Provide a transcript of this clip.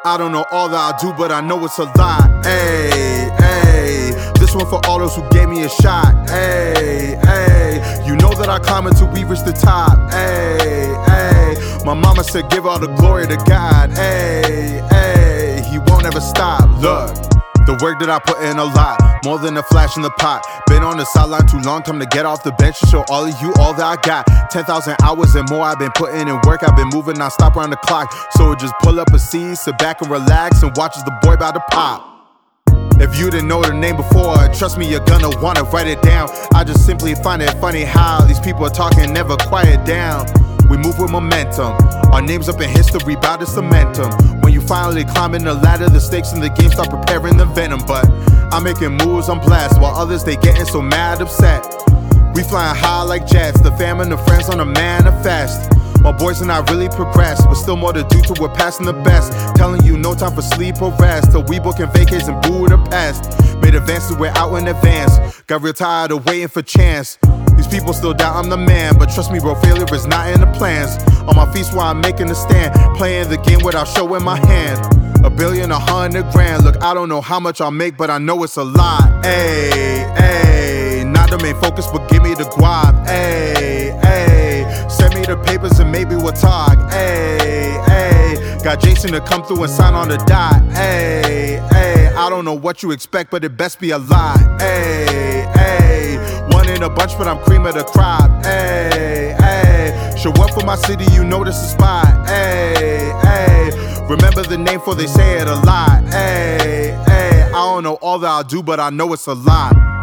I don't know all that I do, but I know it's a lot. Ayy, ayy. This one for all those who gave me a shot. Ayy, ayy. You know that I climb until we reach the top. Ayy, ayy. My mama said give all the glory to God. Ayy, ayy. He won't ever stop. Look, the work that I put in a lot, more than a flash in the pot. Been on the sideline too long, time to get off the bench and show all of you all that I got. 10,000 hours and more I've been putting in work. I've been moving non-stop around the clock. So just pull up a seat, sit back and relax and watch as the boy about to pop. If you didn't know the name before, trust me, you're gonna wanna write it down. I just simply find it funny how these people are talking, never quiet down. We move with momentum, our names up in history, bout to cement them. When you finally climbing the ladder, the stakes in the game start preparing the venom. But I'm making moves, I'm blessed, while others they getting so mad, upset. We flying high like jets, the fam and the friends on a manifest. My boys and I really progressed, but still more to do till we're passing the best. Telling you no time for sleep or rest, till we booking vacays in Budapest. Made advances, we're out in advance. Got real tired of waiting for chance. These people still doubt I'm the man, but trust me bro, failure is not in the plans. On my feet while I'm making a stand, playing the game without showing my hand. $1 billion, 100 grand, look I don't know how much I'll make, but I know it's a lot. Ayy, ayy, not the main focus, but give me the guap. Ayy, ayy, send me the papers and maybe we'll talk. Ayy, ayy, got Jason to come through and sign on the dot. Ayy, ayy, I don't know what you expect, but it best be a lot. Ayy, ayy, one in a bunch, but I'm cream of the crop. Ayy, ayy, show up for my city, you know this is spot. Ayy, ayy, remember the name for they say it a lot. Ayy, ayy, I don't know all that I'll do, but I know it's a lot.